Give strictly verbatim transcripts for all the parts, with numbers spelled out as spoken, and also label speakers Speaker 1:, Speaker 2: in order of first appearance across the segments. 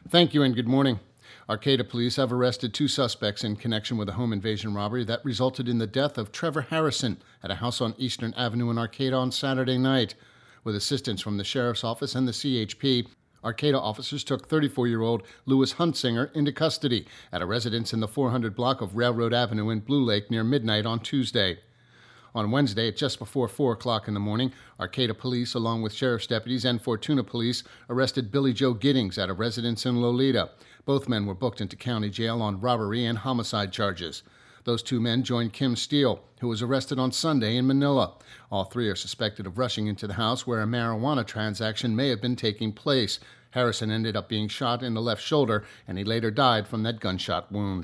Speaker 1: Thank you and good morning. Arcata police have arrested two suspects in connection with a home invasion robbery that resulted in the death of Trevor Harrison at a house on Eastern Avenue in Arcata on Saturday night. With assistance from the Sheriff's Office and the C H P, Arcata officers took thirty-four-year-old Louis Huntsinger into custody at a residence in the four hundred block of Railroad Avenue in Blue Lake near midnight on Tuesday. On Wednesday, at just before four o'clock in the morning, Arcata police, along with sheriff's deputies and Fortuna police, arrested Billy Joe Giddings at a residence in Lolita. Both men were booked into county jail on robbery and homicide charges. Those two men joined Kim Steele, who was arrested on Sunday in Manila. All three are suspected of rushing into the house where a marijuana transaction may have been taking place. Harrison ended up being shot in the left shoulder, and he later died from that gunshot wound.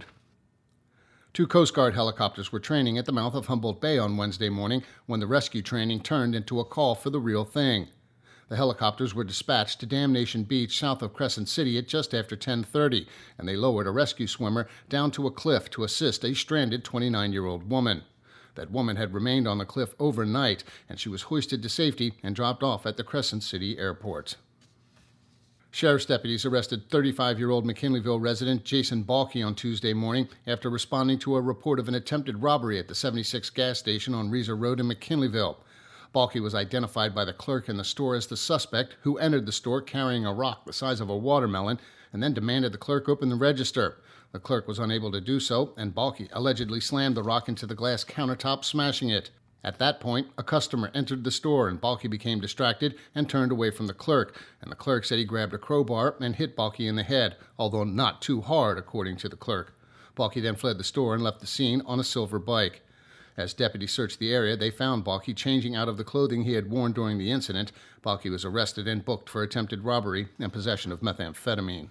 Speaker 1: Two Coast Guard helicopters were training at the mouth of Humboldt Bay on Wednesday morning when the rescue training turned into a call for the real thing. The helicopters were dispatched to Damnation Beach south of Crescent City at just after ten thirty, and they lowered a rescue swimmer down to a cliff to assist a stranded twenty-nine-year-old woman. That woman had remained on the cliff overnight, and she was hoisted to safety and dropped off at the Crescent City airport. Sheriff's deputies arrested thirty-five-year-old McKinleyville resident Jason Balke on Tuesday morning after responding to a report of an attempted robbery at the seventy-six gas station on Reeser Road in McKinleyville. Balke was identified by the clerk in the store as the suspect, who entered the store carrying a rock the size of a watermelon and then demanded the clerk open the register. The clerk was unable to do so, and Balke allegedly slammed the rock into the glass countertop, smashing it. At that point, a customer entered the store, and Balke became distracted and turned away from the clerk, and the clerk said he grabbed a crowbar and hit Balke in the head, although not too hard, according to the clerk. Balke then fled the store and left the scene on a silver bike. As deputies searched the area, they found Balke changing out of the clothing he had worn during the incident. Balke was arrested and booked for attempted robbery and possession of methamphetamine.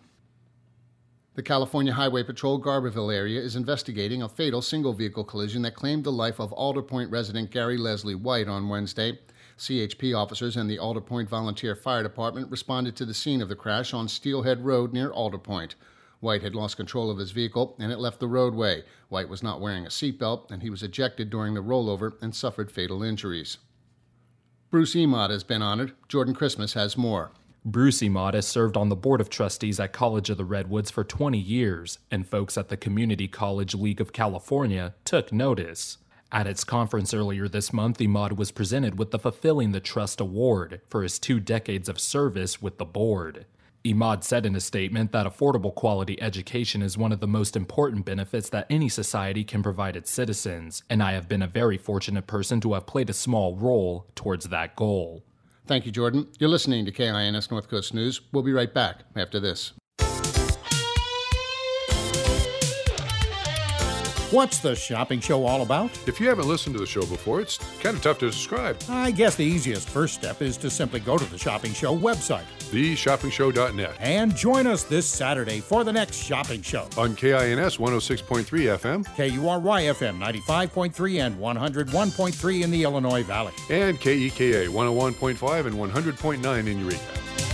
Speaker 1: The California Highway Patrol Garberville area is investigating a fatal single-vehicle collision that claimed the life of Alder Point resident Gary Leslie White on Wednesday. C H P officers and the Alder Point Volunteer Fire Department responded to the scene of the crash on Steelhead Road near Alder Point. White had lost control of his vehicle, and it left the roadway. White was not wearing a seatbelt, and he was ejected during the rollover and suffered fatal injuries. Bruce Emott has been honored. Jordan Christmas has more.
Speaker 2: Bruce Emott has served on the Board of Trustees at College of the Redwoods for twenty years, and folks at the Community College League of California took notice. At its conference earlier this month, Emott was presented with the Fulfilling the Trust Award for his two decades of service with the board. Emott said in a statement that affordable quality education is one of the most important benefits that any society can provide its citizens, and I have been a very fortunate person to have played a small role towards that goal.
Speaker 1: Thank you, Jordan. You're listening to K I N S North Coast News. We'll be right back after this.
Speaker 3: What's the shopping show all about?
Speaker 4: If you haven't listened to the show before, it's kind of tough to describe.
Speaker 3: I guess the easiest first step is to simply go to the Shopping Show website,
Speaker 4: the shopping show dot net,
Speaker 3: and join us this Saturday for the next shopping show.
Speaker 4: On K I N S one oh six point three F M,
Speaker 3: K U R Y F M ninety-five point three and one oh one point three in the Illinois Valley,
Speaker 4: and K E K A one oh one point five and one hundred point nine in Eureka.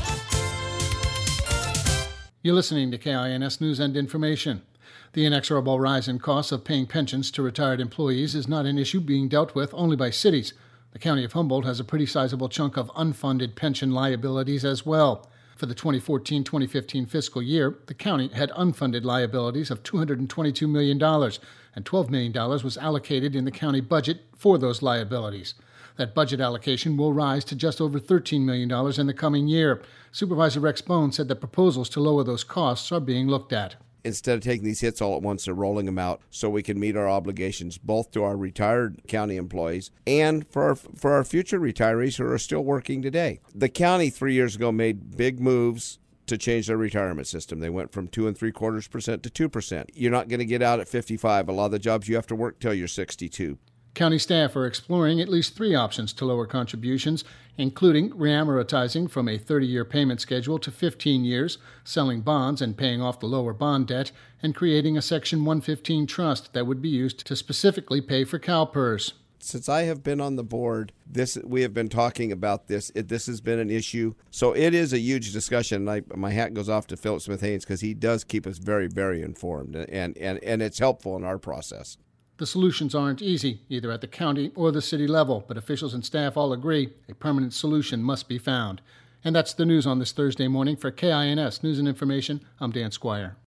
Speaker 1: You're listening to K I N S News and Information. The inexorable rise in costs of paying pensions to retired employees is not an issue being dealt with only by cities. The county of Humboldt has a pretty sizable chunk of unfunded pension liabilities as well. For the twenty fourteen twenty fifteen fiscal year, the county had unfunded liabilities of two hundred twenty-two million dollars, and twelve million dollars was allocated in the county budget for those liabilities. That budget allocation will rise to just over thirteen million dollars in the coming year. Supervisor Rex Bone said that proposals to lower those costs are being looked at.
Speaker 5: Instead of taking these hits all at once, they're rolling them out so we can meet our obligations both to our retired county employees and for our, for our future retirees who are still working today. The county three years ago made big moves to change their retirement system. They went from two and three quarters percent to two percent. You're not going to get out at fifty-five. A lot of the jobs you have to work till you're sixty-two.
Speaker 1: County staff are exploring at least three options to lower contributions, including reamortizing from a thirty-year payment schedule to fifteen years, selling bonds and paying off the lower bond debt, and creating a Section one fifteen trust that would be used to specifically pay for CalPERS.
Speaker 5: Since I have been on the board, this we have been talking about this. It, this has been an issue. So it is a huge discussion. I, my hat goes off to Philip Smith-Haynes because he does keep us very, very informed, and, and, and it's helpful in our process.
Speaker 1: The solutions aren't easy, either at the county or the city level, but officials and staff all agree a permanent solution must be found. And that's the news on this Thursday morning. For K I N S News and Information, I'm Dan Squire.